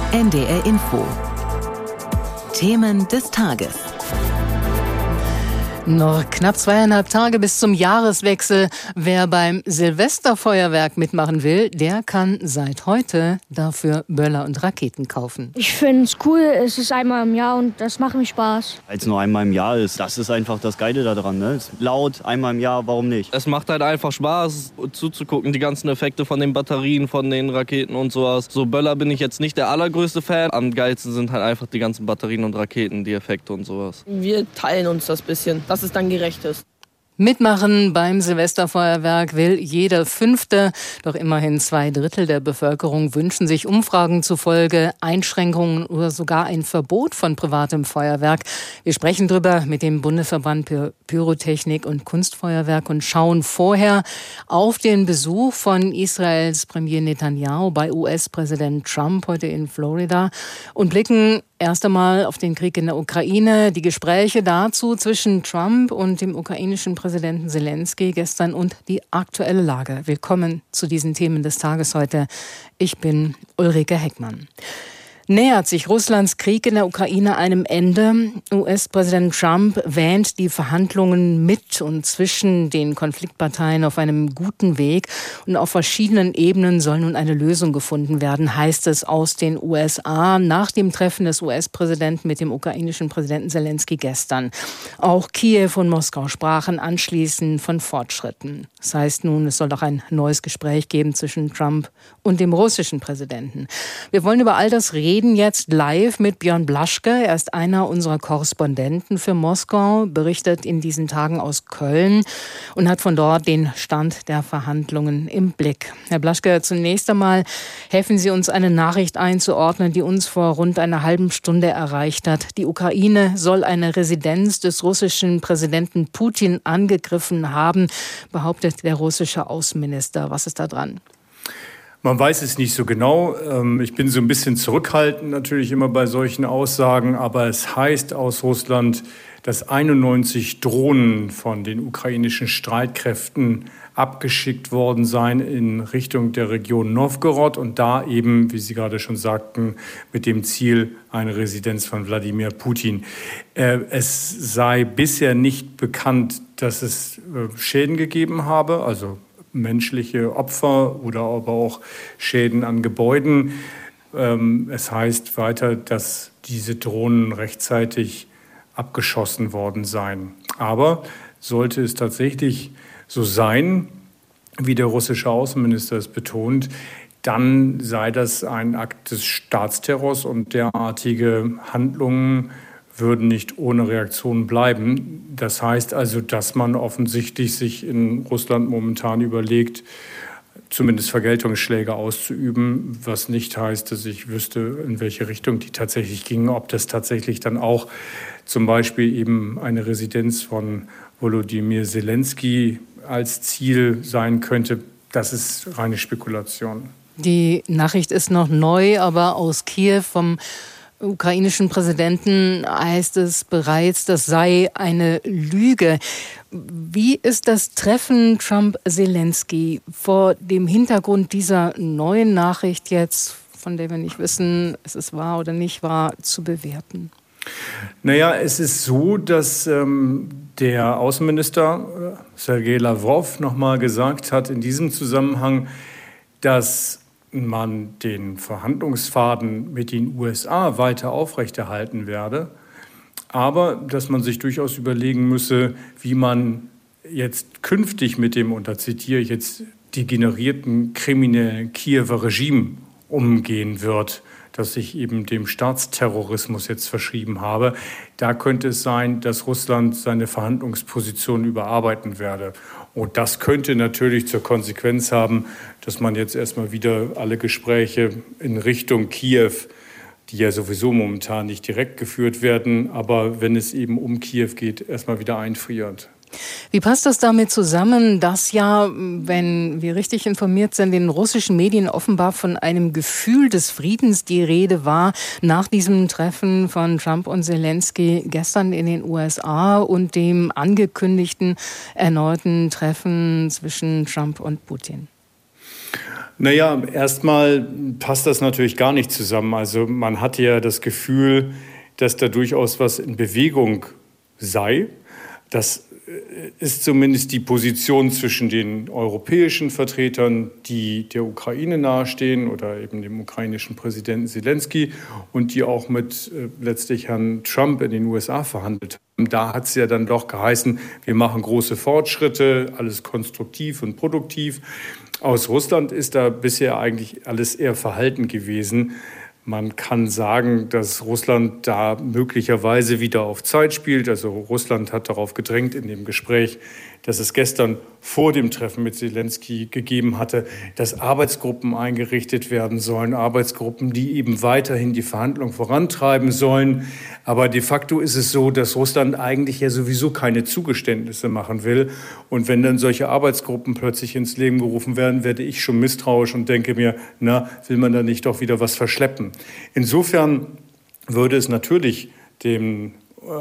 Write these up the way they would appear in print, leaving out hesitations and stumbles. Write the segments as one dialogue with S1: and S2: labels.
S1: NDR Info. Themen des Tages.
S2: Noch knapp 2,5 Tage bis zum Jahreswechsel. Wer beim Silvesterfeuerwerk mitmachen will, der kann seit heute dafür Böller und Raketen kaufen.
S3: Ich finde es cool, es ist einmal im Jahr und das macht mir Spaß.
S4: Als nur einmal im Jahr ist, das ist einfach das Geile daran. Ne? Es ist laut, einmal im Jahr, warum nicht?
S5: Es macht halt einfach Spaß zuzugucken, die ganzen Effekte von den Batterien, von den Raketen und sowas. So Böller bin ich jetzt nicht der allergrößte Fan. Am geilsten sind halt einfach die ganzen Batterien und Raketen, die Effekte und sowas.
S6: Wir teilen uns das bisschen, dass es dann gerecht ist.
S2: Mitmachen beim Silvesterfeuerwerk will jeder Fünfte. Doch immerhin 2/3 der Bevölkerung wünschen sich Umfragen zufolge Einschränkungen oder sogar ein Verbot von privatem Feuerwerk. Wir sprechen drüber mit dem Bundesverband für Pyrotechnik und Kunstfeuerwerk und schauen vorher auf den Besuch von Israels Premier Netanyahu bei US-Präsident Trump heute in Florida und blicken erst einmal auf den Krieg in der Ukraine, die Gespräche dazu zwischen Trump und dem ukrainischen Präsidenten Zelensky gestern und die aktuelle Lage. Willkommen zu diesen Themen des Tages heute. Ich bin Ulrike Heckmann. Nähert sich Russlands Krieg in der Ukraine einem Ende? US-Präsident Trump wähnt die Verhandlungen mit und zwischen den Konfliktparteien auf einem guten Weg. Und auf verschiedenen Ebenen soll nun eine Lösung gefunden werden, heißt es aus den USA nach dem Treffen des US-Präsidenten mit dem ukrainischen Präsidenten Zelensky gestern. Auch Kiew und Moskau sprachen anschließend von Fortschritten. Das heißt nun, es soll doch ein neues Gespräch geben zwischen Trump und dem russischen Präsidenten. Wir wollen über all das reden jetzt live mit Björn Blaschke. Er ist einer unserer Korrespondenten für Moskau, berichtet in diesen Tagen aus Köln und hat von dort den Stand der Verhandlungen im Blick. Herr Blaschke, zunächst einmal helfen Sie uns, eine Nachricht einzuordnen, die uns vor rund einer halben Stunde erreicht hat. Die Ukraine soll eine Residenz des russischen Präsidenten Putin angegriffen haben, behauptet der russische Außenminister. Was ist da dran?
S7: Man weiß es nicht so genau. Ich bin so ein bisschen zurückhaltend natürlich immer bei solchen Aussagen, aber es heißt aus Russland, dass 91 Drohnen von den ukrainischen Streitkräften abgeschickt worden seien in Richtung der Region Nowgorod und da eben, wie Sie gerade schon sagten, mit dem Ziel eine Residenz von Wladimir Putin. Es sei bisher nicht bekannt, dass es Schäden gegeben habe, also menschliche Opfer oder aber auch Schäden an Gebäuden. Es heißt weiter, dass diese Drohnen rechtzeitig abgeschossen worden seien. Aber sollte es tatsächlich so sein, wie der russische Außenminister es betont, dann sei das ein Akt des Staatsterrors und derartige Handlungen würden nicht ohne Reaktion bleiben. Das heißt also, dass man offensichtlich sich in Russland momentan überlegt, zumindest Vergeltungsschläge auszuüben, was nicht heißt, dass ich wüsste, in welche Richtung die tatsächlich gingen, ob das tatsächlich dann auch zum Beispiel eben eine Residenz von Volodymyr Zelensky als Ziel sein könnte. Das ist reine Spekulation.
S2: Die Nachricht ist noch neu, aber aus Kiew vom ukrainischen Präsidenten heißt es bereits, das sei eine Lüge. Wie ist das Treffen Trump-Zelensky vor dem Hintergrund dieser neuen Nachricht jetzt, von der wir nicht wissen, ist es wahr oder nicht wahr, zu bewerten?
S7: Naja, es ist so, dass der Außenminister Sergei Lavrov nochmal gesagt hat in diesem Zusammenhang, dass man den Verhandlungsfaden mit den USA weiter aufrechterhalten werde, aber dass man sich durchaus überlegen müsse, wie man jetzt künftig mit dem, und da zitiere ich jetzt, degenerierten kriminellen Kiewer Regime umgehen wird, das sich eben dem Staatsterrorismus jetzt verschrieben habe. Da könnte es sein, dass Russland seine Verhandlungsposition überarbeiten werde. Und das könnte natürlich zur Konsequenz haben, dass man jetzt erstmal wieder alle Gespräche in Richtung Kiew, die ja sowieso momentan nicht direkt geführt werden, aber wenn es eben um Kiew geht, erstmal wieder einfriert.
S2: Wie passt das damit zusammen, dass ja, wenn wir richtig informiert sind, in den russischen Medien offenbar von einem Gefühl des Friedens die Rede war nach diesem Treffen von Trump und Zelensky gestern in den USA und dem angekündigten erneuten Treffen zwischen Trump und Putin?
S7: Naja, erstmal passt das natürlich gar nicht zusammen. Also man hat ja das Gefühl, dass da durchaus was in Bewegung sei. Das ist zumindest die Position zwischen den europäischen Vertretern, die der Ukraine nahestehen oder eben dem ukrainischen Präsidenten Zelensky und die auch mit letztlich Herrn Trump in den USA verhandelt haben. Da hat es ja dann doch geheißen, wir machen große Fortschritte, alles konstruktiv und produktiv. Aus Russland ist da bisher eigentlich alles eher verhalten gewesen. Man kann sagen, dass Russland da möglicherweise wieder auf Zeit spielt. Also Russland hat darauf gedrängt in dem Gespräch, das es gestern vor dem Treffen mit Zelensky gegeben hatte, dass Arbeitsgruppen eingerichtet werden sollen, Arbeitsgruppen, die eben weiterhin die Verhandlungen vorantreiben sollen. Aber de facto ist es so, dass Russland eigentlich ja sowieso keine Zugeständnisse machen will. Und wenn dann solche Arbeitsgruppen plötzlich ins Leben gerufen werden, werde ich schon misstrauisch und denke mir, will man da nicht doch wieder was verschleppen? Insofern würde es natürlich dem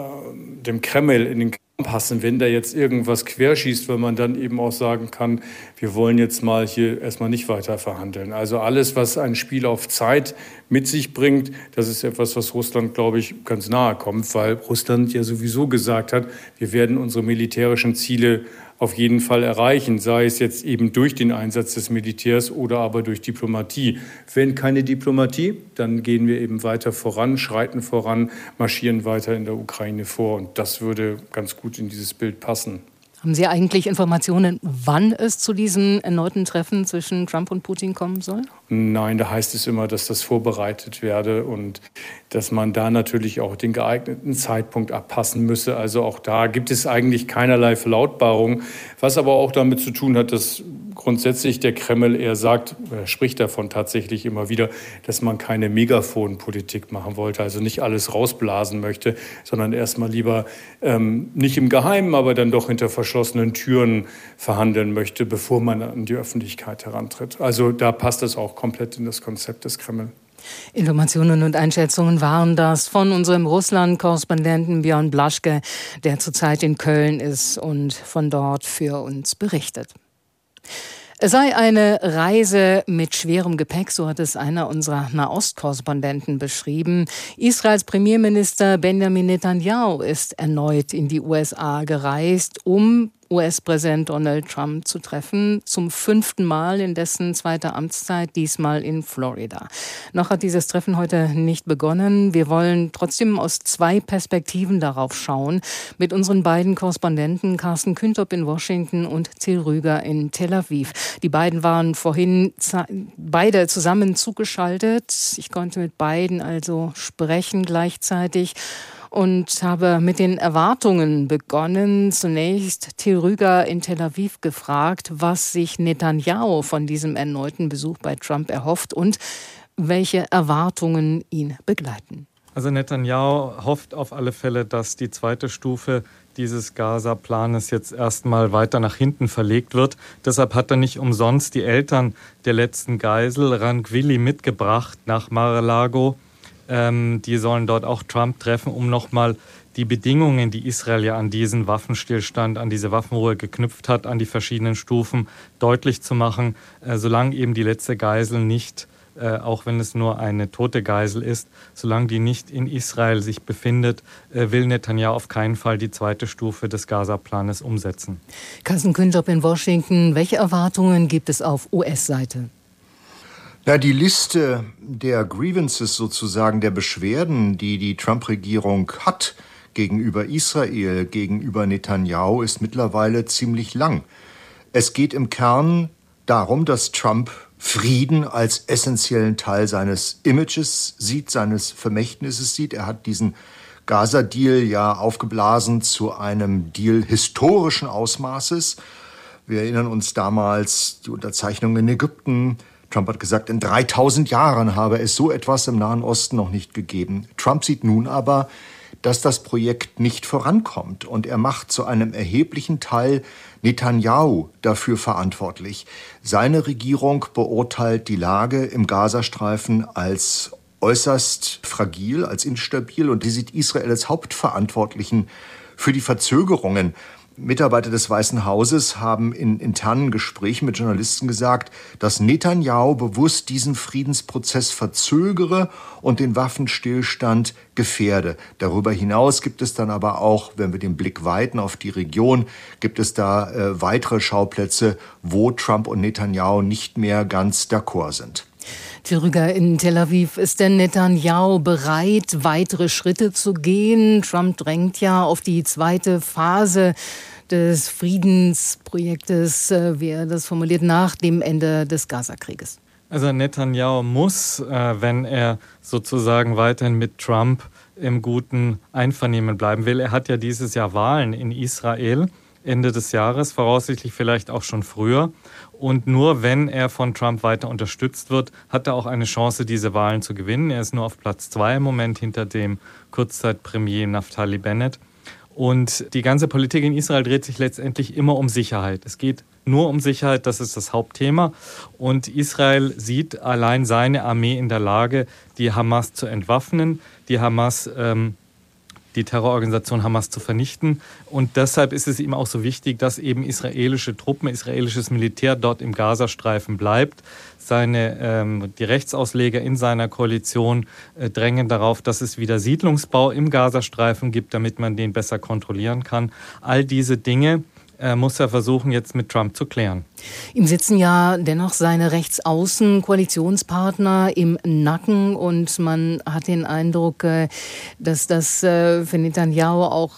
S7: Kreml in den Kram passen, wenn da jetzt irgendwas querschießt, weil man dann eben auch sagen kann, wir wollen jetzt mal hier erstmal nicht weiter verhandeln. Also alles, was ein Spiel auf Zeit mit sich bringt, das ist etwas, was Russland, glaube ich, ganz nahe kommt, weil Russland ja sowieso gesagt hat, wir werden unsere militärischen Ziele auf jeden Fall erreichen, sei es jetzt eben durch den Einsatz des Militärs oder aber durch Diplomatie. Wenn keine Diplomatie, dann gehen wir eben weiter voran, schreiten voran, marschieren weiter in der Ukraine vor. Und das würde ganz gut in dieses Bild passen.
S2: Haben Sie eigentlich Informationen, wann es zu diesem erneuten Treffen zwischen Trump und Putin kommen soll?
S7: Nein, da heißt es immer, dass das vorbereitet werde und dass man da natürlich auch den geeigneten Zeitpunkt abpassen müsse. Also auch da gibt es eigentlich keinerlei Verlautbarung, was aber auch damit zu tun hat, dass grundsätzlich der Kreml eher sagt, er spricht davon tatsächlich immer wieder, dass man keine Megaphonpolitik machen wollte, also nicht alles rausblasen möchte, sondern erstmal lieber nicht im Geheimen, aber dann doch hinter verschlossenen Türen verhandeln möchte, bevor man an die Öffentlichkeit herantritt. Also da passt es auch komplett in das Konzept des Kreml.
S2: Informationen und Einschätzungen waren das von unserem Russland-Korrespondenten Björn Blaschke, der zurzeit in Köln ist und von dort für uns berichtet. Es sei eine Reise mit schwerem Gepäck, so hat es einer unserer Nahost-Korrespondenten beschrieben. Israels Premierminister Benjamin Netanyahu ist erneut in die USA gereist, um US-Präsident Donald Trump zu treffen, zum 5. Mal in dessen zweiter Amtszeit, diesmal in Florida. Noch hat dieses Treffen heute nicht begonnen. Wir wollen trotzdem aus 2 Perspektiven darauf schauen, mit unseren beiden Korrespondenten Carsten Küntop in Washington und Till Rüger in Tel Aviv. Die beiden waren vorhin beide zusammen zugeschaltet. Ich konnte mit beiden also sprechen gleichzeitig und habe mit den Erwartungen begonnen. Zunächst Till Rüger in Tel Aviv gefragt, was sich Netanyahu von diesem erneuten Besuch bei Trump erhofft und welche Erwartungen ihn begleiten.
S8: Also Netanyahu hofft auf alle Fälle, dass die zweite Stufe dieses Gaza-Planes jetzt erstmal weiter nach hinten verlegt wird. Deshalb hat er nicht umsonst die Eltern der letzten Geisel, Ran Gvili, mitgebracht nach Mar-a-Lago. Die sollen dort auch Trump treffen, um nochmal die Bedingungen, die Israel ja an diesen Waffenstillstand, an diese Waffenruhe geknüpft hat, an die verschiedenen Stufen deutlich zu machen. Solange eben die letzte Geisel nicht, auch wenn es nur eine tote Geisel ist, solange die nicht in Israel sich befindet, will Netanyahu auf keinen Fall die zweite Stufe des Gaza-Planes umsetzen.
S2: Carsten Küntop in Washington, welche Erwartungen gibt es auf US-Seite?
S9: Ja, die Liste der Grievances sozusagen, der Beschwerden, die die Trump-Regierung hat gegenüber Israel, gegenüber Netanyahu, ist mittlerweile ziemlich lang. Es geht im Kern darum, dass Trump Frieden als essentiellen Teil seines Images sieht, seines Vermächtnisses sieht. Er hat diesen Gaza-Deal ja aufgeblasen zu einem Deal historischen Ausmaßes. Wir erinnern uns damals die Unterzeichnung in Ägypten. Trump hat gesagt, in 3000 Jahren habe es so etwas im Nahen Osten noch nicht gegeben. Trump sieht nun aber, dass das Projekt nicht vorankommt. Und er macht zu einem erheblichen Teil Netanyahu dafür verantwortlich. Seine Regierung beurteilt die Lage im Gazastreifen als äußerst fragil, als instabil. Und die sieht Israel als Hauptverantwortlichen für die Verzögerungen. Mitarbeiter des Weißen Hauses haben in internen Gesprächen mit Journalisten gesagt, dass Netanyahu bewusst diesen Friedensprozess verzögere und den Waffenstillstand gefährde. Darüber hinaus gibt es dann aber auch, wenn wir den Blick weiten auf die Region, gibt es da weitere Schauplätze, wo Trump und Netanyahu nicht mehr ganz d'accord sind.
S2: Till Rüger in Tel Aviv. Ist denn Netanyahu bereit, weitere Schritte zu gehen? Trump drängt ja auf die zweite Phase des Friedensprojektes, wie er das formuliert, nach dem Ende des Gazakrieges.
S8: Also Netanyahu muss, wenn er sozusagen weiterhin mit Trump im guten Einvernehmen bleiben will. Er hat ja dieses Jahr Wahlen in Israel, Ende des Jahres, voraussichtlich vielleicht auch schon früher. Und nur wenn er von Trump weiter unterstützt wird, hat er auch eine Chance, diese Wahlen zu gewinnen. Er ist nur auf Platz 2 im Moment hinter dem Kurzzeitpremier Naftali Bennett. Und die ganze Politik in Israel dreht sich letztendlich immer um Sicherheit. Es geht nur um Sicherheit, das ist das Hauptthema. Und Israel sieht allein seine Armee in der Lage, die Hamas zu entwaffnen, die Terrororganisation Hamas zu vernichten. Und deshalb ist es ihm auch so wichtig, dass eben israelische Truppen, israelisches Militär dort im Gazastreifen bleibt. Die Rechtsausleger in seiner Koalition drängen darauf, dass es wieder Siedlungsbau im Gazastreifen gibt, damit man den besser kontrollieren kann. All diese Dinge muss er versuchen, jetzt mit Trump zu klären.
S2: Ihm sitzen ja dennoch seine Rechtsaußen-Koalitionspartner im Nacken und man hat den Eindruck, dass das für Netanyahu auch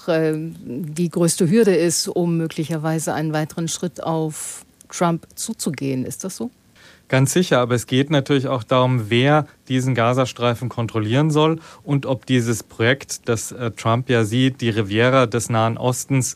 S2: die größte Hürde ist, um möglicherweise einen weiteren Schritt auf Trump zuzugehen. Ist das so?
S8: Ganz sicher, aber es geht natürlich auch darum, wer diesen Gazastreifen kontrollieren soll und ob dieses Projekt, das Trump ja sieht, die Riviera des Nahen Ostens,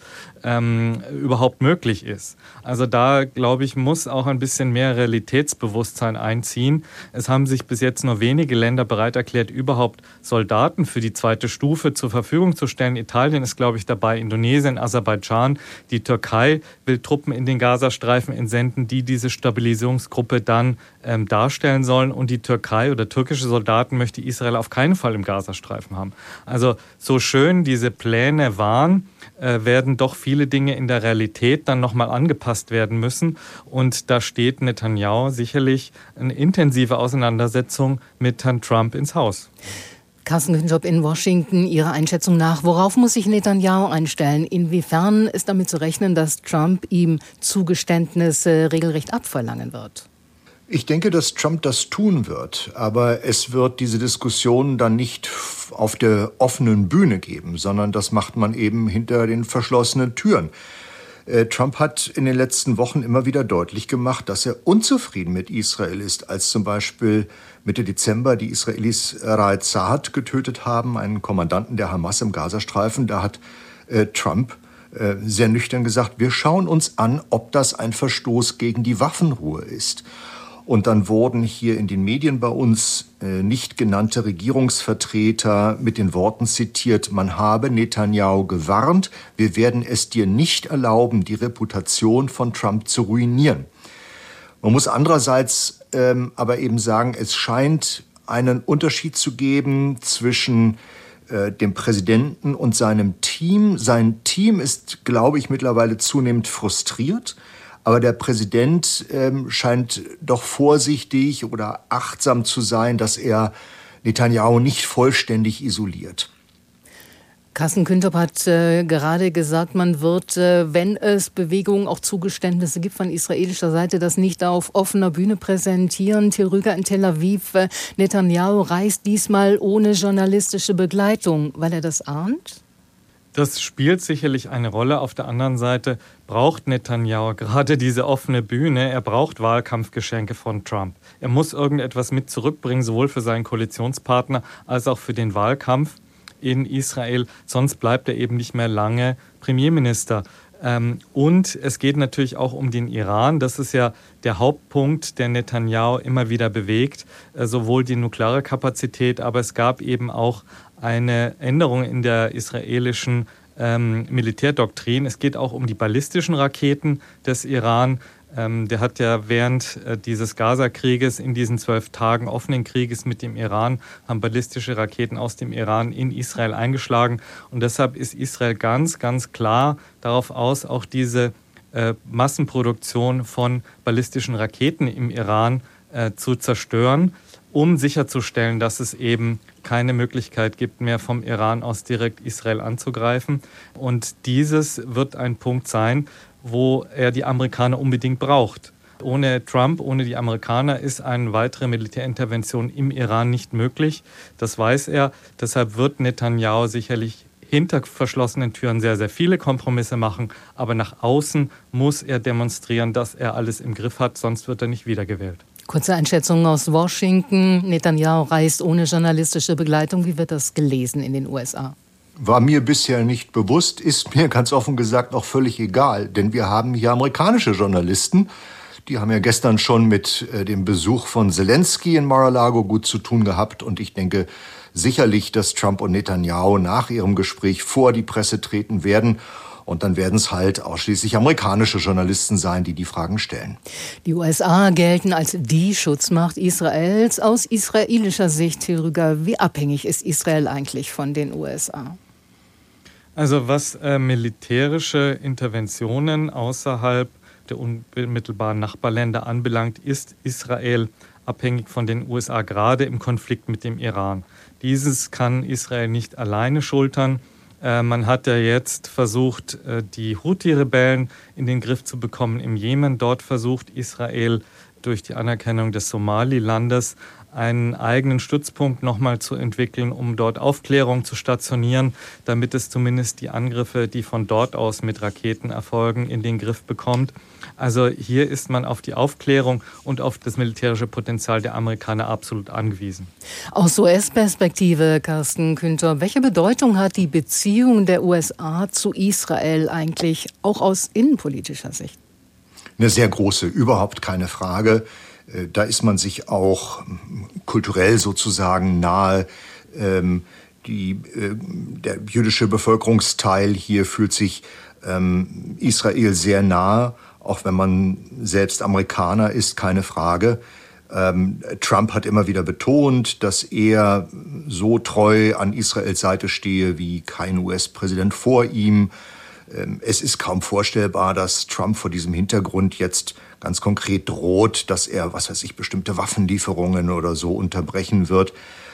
S8: überhaupt möglich ist. Also da, glaube ich, muss auch ein bisschen mehr Realitätsbewusstsein einziehen. Es haben sich bis jetzt nur wenige Länder bereit erklärt, überhaupt Soldaten für die zweite Stufe zur Verfügung zu stellen. Italien ist, glaube ich, dabei, Indonesien, Aserbaidschan. Die Türkei will Truppen in den Gazastreifen entsenden, die diese Stabilisierungsgruppe dann darstellen sollen. Und die Türkei oder türkische Soldaten möchte Israel auf keinen Fall im Gazastreifen haben. Also so schön diese Pläne waren, werden doch viele Dinge in der Realität dann nochmal angepasst werden müssen. Und da steht Netanyahu sicherlich eine intensive Auseinandersetzung mit Herrn Trump ins Haus.
S2: Carsten Kühnjob in Washington, Ihrer Einschätzung nach, worauf muss sich Netanyahu einstellen? Inwiefern ist damit zu rechnen, dass Trump ihm Zugeständnisse regelrecht abverlangen wird?
S9: Ich denke, dass Trump das tun wird, aber es wird diese Diskussion dann nicht auf der offenen Bühne geben, sondern das macht man eben hinter den verschlossenen Türen. Trump hat in den letzten Wochen immer wieder deutlich gemacht, dass er unzufrieden mit Israel ist, als zum Beispiel Mitte Dezember die Israelis Raed Saad getötet haben, einen Kommandanten der Hamas im Gazastreifen. Da hat Trump sehr nüchtern gesagt, wir schauen uns an, ob das ein Verstoß gegen die Waffenruhe ist. Und dann wurden hier in den Medien bei uns nicht genannte Regierungsvertreter mit den Worten zitiert, man habe Netanyahu gewarnt, wir werden es dir nicht erlauben, die Reputation von Trump zu ruinieren. Man muss andererseits aber eben sagen, es scheint einen Unterschied zu geben zwischen dem Präsidenten und seinem Team. Sein Team ist, glaube ich, mittlerweile zunehmend frustriert. Aber der Präsident scheint doch vorsichtig oder achtsam zu sein, dass er Netanyahu nicht vollständig isoliert.
S2: Carsten Kühnjob hat gerade gesagt, man wird, wenn es Bewegungen, auch Zugeständnisse gibt von israelischer Seite, das nicht auf offener Bühne präsentieren. Till Rüger in Tel Aviv, Netanyahu reist diesmal ohne journalistische Begleitung, weil er das ahnt?
S8: Das spielt sicherlich eine Rolle. Auf der anderen Seite braucht Netanyahu gerade diese offene Bühne. Er braucht Wahlkampfgeschenke von Trump. Er muss irgendetwas mit zurückbringen, sowohl für seinen Koalitionspartner als auch für den Wahlkampf in Israel. Sonst bleibt er eben nicht mehr lange Premierminister. Und es geht natürlich auch um den Iran. Das ist ja der Hauptpunkt, der Netanyahu immer wieder bewegt. Sowohl die nukleare Kapazität, aber es gab eben auch eine Änderung in der israelischen Militärdoktrin. Es geht auch um die ballistischen Raketen des Iran. Der hat ja während dieses Gaza-Krieges, in diesen 12 Tagen offenen Krieges mit dem Iran, haben ballistische Raketen aus dem Iran in Israel eingeschlagen. Und deshalb ist Israel ganz, ganz klar darauf aus, auch diese Massenproduktion von ballistischen Raketen im Iran zu zerstören, um sicherzustellen, dass es eben keine Möglichkeit gibt mehr vom Iran aus direkt Israel anzugreifen. Und dieses wird ein Punkt sein, wo er die Amerikaner unbedingt braucht. Ohne Trump, ohne die Amerikaner ist eine weitere Militärintervention im Iran nicht möglich. Das weiß er. Deshalb wird Netanyahu sicherlich hinter verschlossenen Türen sehr, sehr viele Kompromisse machen. Aber nach außen muss er demonstrieren, dass er alles im Griff hat, sonst wird er nicht wiedergewählt.
S2: Kurze Einschätzung aus Washington. Netanyahu reist ohne journalistische Begleitung. Wie wird das gelesen in den USA?
S9: War mir bisher nicht bewusst, ist mir ganz offen gesagt auch völlig egal. Denn wir haben hier amerikanische Journalisten. Die haben ja gestern schon mit dem Besuch von Zelensky in Mar-a-Lago gut zu tun gehabt. Und ich denke sicherlich, dass Trump und Netanyahu nach ihrem Gespräch vor die Presse treten werden. Und dann werden es halt ausschließlich amerikanische Journalisten sein, die die Fragen stellen.
S2: Die USA gelten als die Schutzmacht Israels. Aus israelischer Sicht, Till Rüger, wie abhängig ist Israel eigentlich von den USA?
S8: Also was militärische Interventionen außerhalb der unmittelbaren Nachbarländer anbelangt, ist Israel abhängig von den USA, gerade im Konflikt mit dem Iran. Dieses kann Israel nicht alleine schultern. Man hat ja jetzt versucht, die Houthi-Rebellen in den Griff zu bekommen im Jemen. Dort versucht Israel durch die Anerkennung des Somalilandes einen eigenen Stützpunkt nochmal zu entwickeln, um dort Aufklärung zu stationieren, damit es zumindest die Angriffe, die von dort aus mit Raketen erfolgen, in den Griff bekommt. Also hier ist man auf die Aufklärung und auf das militärische Potenzial der Amerikaner absolut angewiesen.
S2: Aus US-Perspektive, Carsten Künther, welche Bedeutung hat die Beziehung der USA zu Israel eigentlich, auch aus innenpolitischer Sicht?
S9: Eine sehr große, überhaupt keine Frage. Da ist man sich auch kulturell sozusagen nahe. Der jüdische Bevölkerungsteil hier fühlt sich Israel sehr nahe, auch wenn man selbst Amerikaner ist, keine Frage. Trump hat immer wieder betont, dass er so treu an Israels Seite stehe wie kein US-Präsident vor ihm. Es ist kaum vorstellbar, dass Trump vor diesem Hintergrund jetzt ganz konkret droht, dass er, bestimmte Waffenlieferungen oder so unterbrechen wird.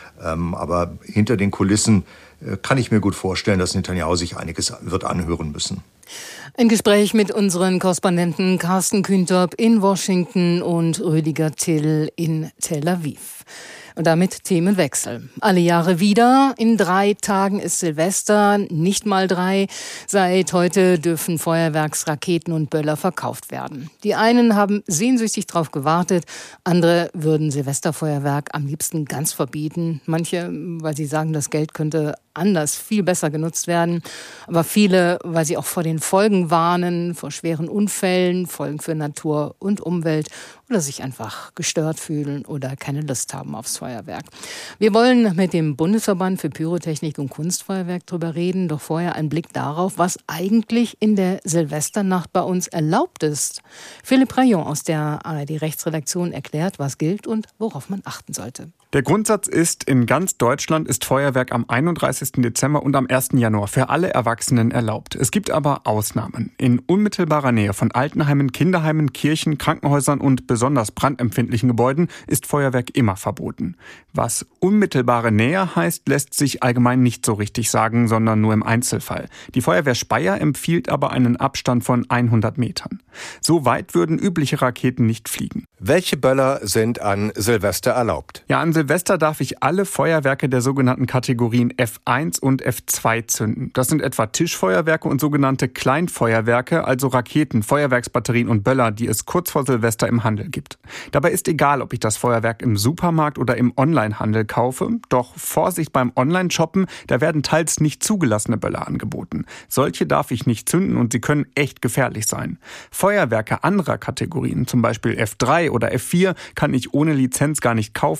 S9: Aber hinter den Kulissen kann ich mir gut vorstellen, dass Netanyahu sich einiges wird anhören müssen.
S2: Ein Gespräch mit unseren Korrespondenten Carsten Künther in Washington und Rüdiger Till in Tel Aviv. Und damit Themenwechsel. Alle Jahre wieder. In 3 Tagen ist Silvester, nicht mal 3. Seit heute dürfen Feuerwerksraketen und Böller verkauft werden. Die einen haben sehnsüchtig darauf gewartet, andere würden Silvesterfeuerwerk am liebsten ganz verbieten. Manche, weil sie sagen, das Geld könnte anders, viel besser genutzt werden. Aber viele, weil sie auch vor den Folgen warnen, vor schweren Unfällen, Folgen für Natur und Umwelt oder sich einfach gestört fühlen oder keine Lust haben aufs Feuerwerk. Wir wollen mit dem Bundesverband für Pyrotechnik und Kunstfeuerwerk drüber reden, doch vorher ein Blick darauf, was eigentlich in der Silvesternacht bei uns erlaubt ist. Philipp Rayon aus der ARD-Rechtsredaktion erklärt, was gilt und worauf man achten sollte.
S10: Der Grundsatz ist, in ganz Deutschland ist Feuerwerk am 31. Dezember und am 1. Januar für alle Erwachsenen erlaubt. Es gibt aber Ausnahmen. In unmittelbarer Nähe von Altenheimen, Kinderheimen, Kirchen, Krankenhäusern und besonders brandempfindlichen Gebäuden ist Feuerwerk immer verboten. Was unmittelbare Nähe heißt, lässt sich allgemein nicht so richtig sagen, sondern nur im Einzelfall. Die Feuerwehr Speyer empfiehlt aber einen Abstand von 100 Metern. So weit würden übliche Raketen nicht fliegen.
S11: Welche Böller sind an Silvester erlaubt?
S10: Ja, an Silvester darf ich alle Feuerwerke der sogenannten Kategorien F1 und F2 zünden. Das sind etwa Tischfeuerwerke und sogenannte Kleinfeuerwerke, also Raketen, Feuerwerksbatterien und Böller, die es kurz vor Silvester im Handel gibt. Dabei ist egal, ob ich das Feuerwerk im Supermarkt oder im Onlinehandel kaufe. Doch Vorsicht beim Online-Shoppen, da werden teils nicht zugelassene Böller angeboten. Solche darf ich nicht zünden und sie können echt gefährlich sein. Feuerwerke anderer Kategorien, zum Beispiel F3 oder F4, kann ich ohne Lizenz gar nicht kaufen. Ich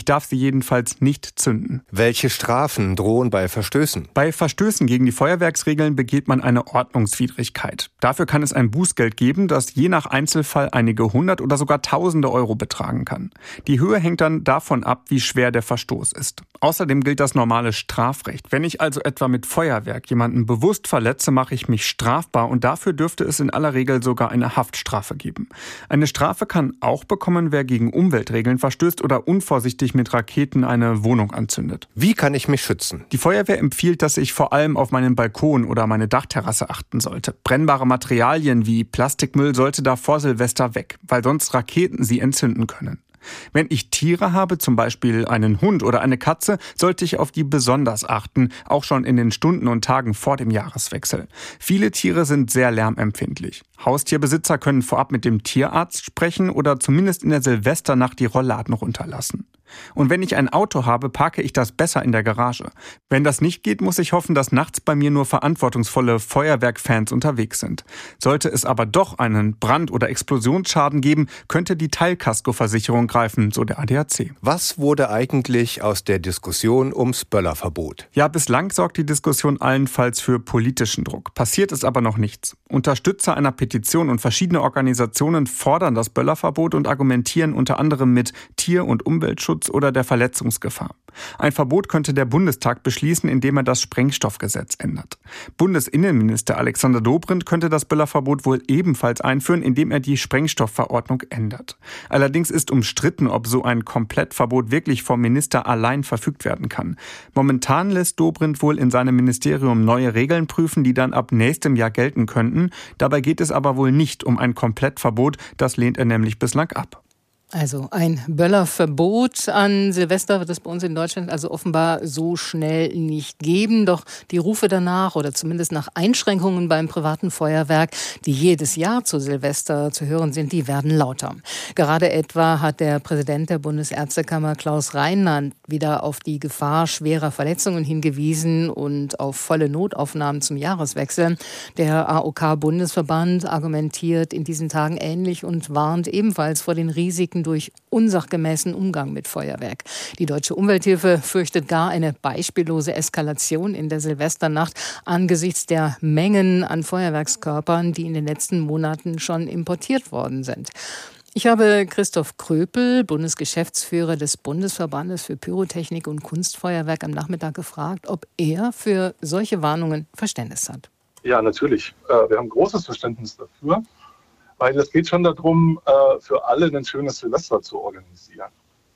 S10: Ich darf sie jedenfalls nicht zünden.
S11: Welche Strafen drohen bei Verstößen?
S10: Bei Verstößen gegen die Feuerwerksregeln begeht man eine Ordnungswidrigkeit. Dafür kann es ein Bußgeld geben, das je nach Einzelfall einige hundert oder sogar tausende Euro betragen kann. Die Höhe hängt dann davon ab, wie schwer der Verstoß ist. Außerdem gilt das normale Strafrecht. Wenn ich also etwa mit Feuerwerk jemanden bewusst verletze, mache ich mich strafbar und dafür dürfte es in aller Regel sogar eine Haftstrafe geben. Eine Strafe kann auch bekommen, wer gegen Umweltregeln verstößt oder unvorsichtig mit Raketen eine Wohnung anzündet.
S11: Wie kann ich mich schützen?
S10: Die Feuerwehr empfiehlt, dass ich vor allem auf meinen Balkon oder meine Dachterrasse achten sollte. Brennbare Materialien wie Plastikmüll sollte da vor Silvester weg, weil sonst Raketen sie entzünden können. Wenn ich Tiere habe, zum Beispiel einen Hund oder eine Katze, sollte ich auf die besonders achten, auch schon in den Stunden und Tagen vor dem Jahreswechsel. Viele Tiere sind sehr lärmempfindlich. Haustierbesitzer können vorab mit dem Tierarzt sprechen oder zumindest in der Silvesternacht die Rollladen runterlassen. Und wenn ich ein Auto habe, parke ich das besser in der Garage. Wenn das nicht geht, muss ich hoffen, dass nachts bei mir nur verantwortungsvolle Feuerwerkfans unterwegs sind. Sollte es aber doch einen Brand- oder Explosionsschaden geben, könnte die Teilkaskoversicherung greifen, so der ADAC.
S11: Was wurde eigentlich aus der Diskussion ums Böllerverbot?
S10: Ja, bislang sorgt die Diskussion allenfalls für politischen Druck. Passiert ist aber noch nichts. Unterstützer einer Petition und verschiedene Organisationen fordern das Böllerverbot und argumentieren unter anderem mit Tier- und Umweltschutz oder der Verletzungsgefahr. Ein Verbot könnte der Bundestag beschließen, indem er das Sprengstoffgesetz ändert. Bundesinnenminister Alexander Dobrindt könnte das Böllerverbot wohl ebenfalls einführen, indem er die Sprengstoffverordnung ändert. Allerdings ist umstritten, ob so ein Komplettverbot wirklich vom Minister allein verfügt werden kann. Momentan lässt Dobrindt wohl in seinem Ministerium neue Regeln prüfen, die dann ab nächstem Jahr gelten könnten. Dabei geht es aber wohl nicht um ein Komplettverbot, das lehnt er nämlich bislang ab.
S2: Also ein Böllerverbot an Silvester wird es bei uns in Deutschland also offenbar so schnell nicht geben. Doch die Rufe danach oder zumindest nach Einschränkungen beim privaten Feuerwerk, die jedes Jahr zu Silvester zu hören sind, die werden lauter. Gerade etwa hat der Präsident der Bundesärztekammer Klaus Reinland wieder auf die Gefahr schwerer Verletzungen hingewiesen und auf volle Notaufnahmen zum Jahreswechsel. Der AOK-Bundesverband argumentiert in diesen Tagen ähnlich und warnt ebenfalls vor den Risiken durch unsachgemäßen Umgang mit Feuerwerk. Die Deutsche Umwelthilfe fürchtet gar eine beispiellose Eskalation in der Silvesternacht angesichts der Mengen an Feuerwerkskörpern, die in den letzten Monaten schon importiert worden sind. Ich habe Christoph Kröpel, Bundesgeschäftsführer des Bundesverbandes für Pyrotechnik und Kunstfeuerwerk, am Nachmittag gefragt, ob er für solche Warnungen Verständnis hat.
S12: Ja, natürlich. Wir haben großes Verständnis dafür. Weil es geht schon darum, für alle ein schönes Silvester zu organisieren.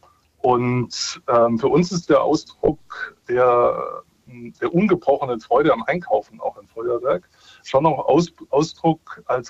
S12: Und für uns ist der Ausdruck der ungebrochenen Freude am Einkaufen, auch im Feuerwerk, schon auch Ausdruck als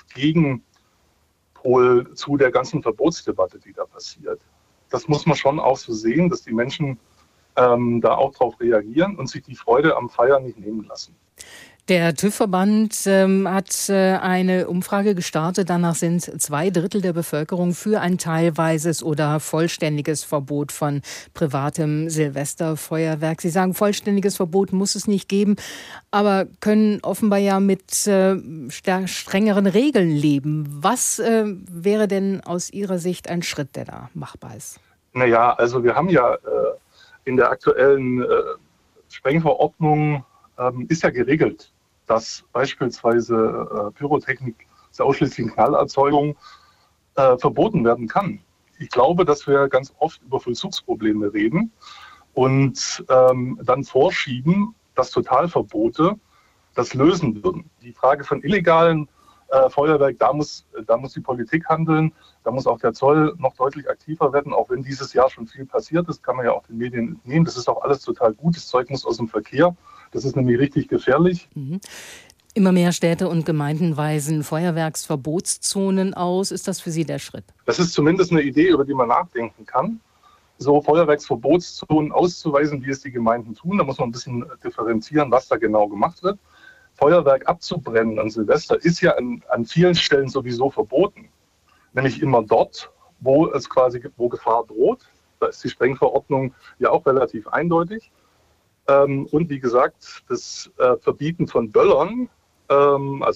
S12: Gegenpol zu der ganzen Verbotsdebatte, die da passiert. Das muss man schon auch so sehen, dass die Menschen da auch drauf reagieren und sich die Freude am Feiern nicht nehmen lassen.
S2: Der TÜV-Verband hat eine Umfrage gestartet. Danach sind 2/3 der Bevölkerung für ein teilweises oder vollständiges Verbot von privatem Silvesterfeuerwerk. Sie sagen, vollständiges Verbot muss es nicht geben, aber können offenbar ja mit strengeren Regeln leben. Was wäre denn aus Ihrer Sicht ein Schritt, der da machbar ist?
S12: Naja, also wir haben ja in der aktuellen Sprengverordnung ist ja geregelt, dass beispielsweise Pyrotechnik zur ausschließlichen Knallerzeugung verboten werden kann. Ich glaube, dass wir ganz oft über Vollzugsprobleme reden und dann vorschieben, dass Totalverbote das lösen würden. Die Frage von illegalen Feuerwerk, da muss die Politik handeln, da muss auch der Zoll noch deutlich aktiver werden, auch wenn dieses Jahr schon viel passiert ist, kann man ja auch den Medien entnehmen. Das ist auch alles total gut, das Zeug muss aus dem Verkehr. Das ist nämlich richtig gefährlich.
S2: Immer mehr Städte und Gemeinden weisen Feuerwerksverbotszonen aus. Ist das für Sie der Schritt?
S12: Das ist zumindest eine Idee, über die man nachdenken kann. So Feuerwerksverbotszonen auszuweisen, wie es die Gemeinden tun. Da muss man ein bisschen differenzieren, was da genau gemacht wird. Feuerwerk abzubrennen an Silvester ist ja an vielen Stellen sowieso verboten. Nämlich immer dort, wo Gefahr droht. Da ist die Sprengverordnung ja auch relativ eindeutig. Und wie gesagt, das Verbieten von Böllern, also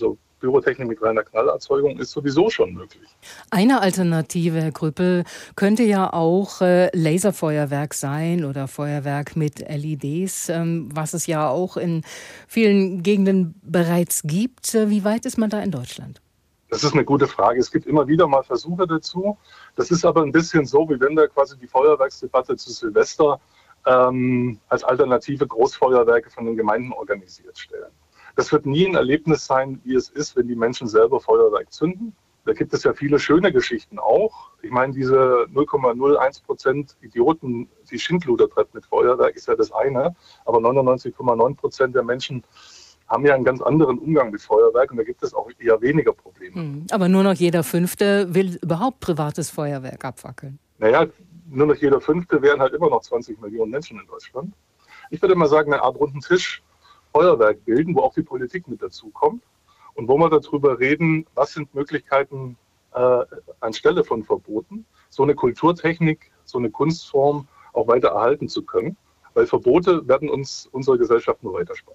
S12: Pyrotechnik mit reiner Knallerzeugung ist sowieso schon möglich.
S2: Eine Alternative, Herr Grüppel, könnte ja auch Laserfeuerwerk sein oder Feuerwerk mit LEDs, was es ja auch in vielen Gegenden bereits gibt. Wie weit ist man da in Deutschland?
S12: Das ist eine gute Frage. Es gibt immer wieder mal Versuche dazu. Das ist aber ein bisschen so, wie wenn wir quasi die Feuerwerksdebatte zu Silvester als alternative Großfeuerwerke von den Gemeinden organisiert stellen. Das wird nie ein Erlebnis sein, wie es ist, wenn die Menschen selber Feuerwerk zünden. Da gibt es ja viele schöne Geschichten auch. Ich meine, diese 0,01% Idioten, die Schindluder treibt mit Feuerwerk, ist ja das eine. Aber 99,9% der Menschen haben ja einen ganz anderen Umgang mit Feuerwerk und da gibt es auch eher weniger Probleme.
S2: Aber nur noch jeder Fünfte will überhaupt privates Feuerwerk abfackeln.
S12: Naja, nur noch jeder Fünfte wären halt immer noch 20 Millionen Menschen in Deutschland. Ich würde mal sagen, eine Art runden Tisch Feuerwerk bilden, wo auch die Politik mit dazukommt und wo wir darüber reden, was sind Möglichkeiten anstelle von Verboten, so eine Kulturtechnik, so eine Kunstform auch weiter erhalten zu können, weil Verbote werden uns unsere Gesellschaft nur weiterspalten.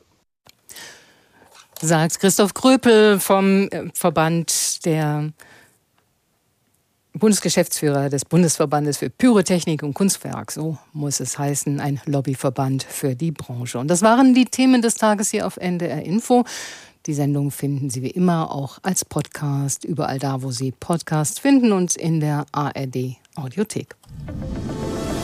S2: Sagt Christoph Gröpel vom Verband der Bundesgeschäftsführer des Bundesverbandes für Pyrotechnik und Kunstwerk, so muss es heißen, ein Lobbyverband für die Branche. Und das waren die Themen des Tages hier auf NDR Info. Die Sendung finden Sie wie immer auch als Podcast, überall da, wo Sie Podcasts finden und in der ARD Audiothek.